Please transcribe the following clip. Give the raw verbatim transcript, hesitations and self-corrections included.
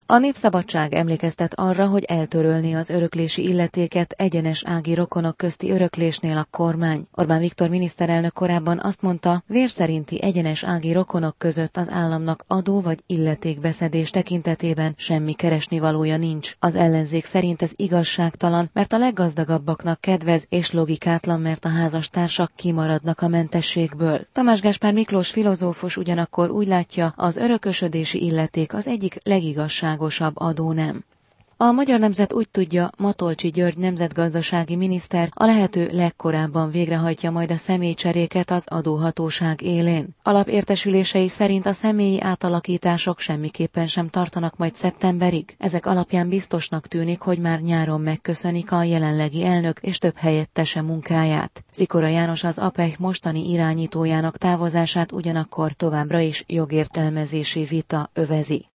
A Népszabadság emlékeztet arra, hogy eltörölni az öröklési illetéket egyenes ági rokonok közti öröklésnél a kormány. Orbán Viktor miniszterelnök korábban azt mondta, vér szerinti egyenes ági rokonok között az államnak adó vagy illetékbeszedés tekintetében semmi keresnivalója nincs. Az ellenzék szerint ez igazságtalan, mert a leggazdagabbaknak kedvez, és logikátlan, mert a házastársak kimaradnak a mentességből. Tamás Gáspár Miklós filozófus ugyanakkor úgy látja, az örökösödési illeték az egyik legigazságosabb adónem. A Magyar Nemzet úgy tudja, Matolcsy György nemzetgazdasági miniszter a lehető legkorábban végrehajtja majd a személycseréket az adóhatóság élén. Alapértesülései szerint a személyi átalakítások semmiképpen sem tartanak majd szeptemberig. Ezek alapján biztosnak tűnik, hogy már nyáron megköszönik a jelenlegi elnök és több helyettese munkáját. Szikora János, az á pé e há mostani irányítójának távozását ugyanakkor továbbra is jogértelmezési vita övezi.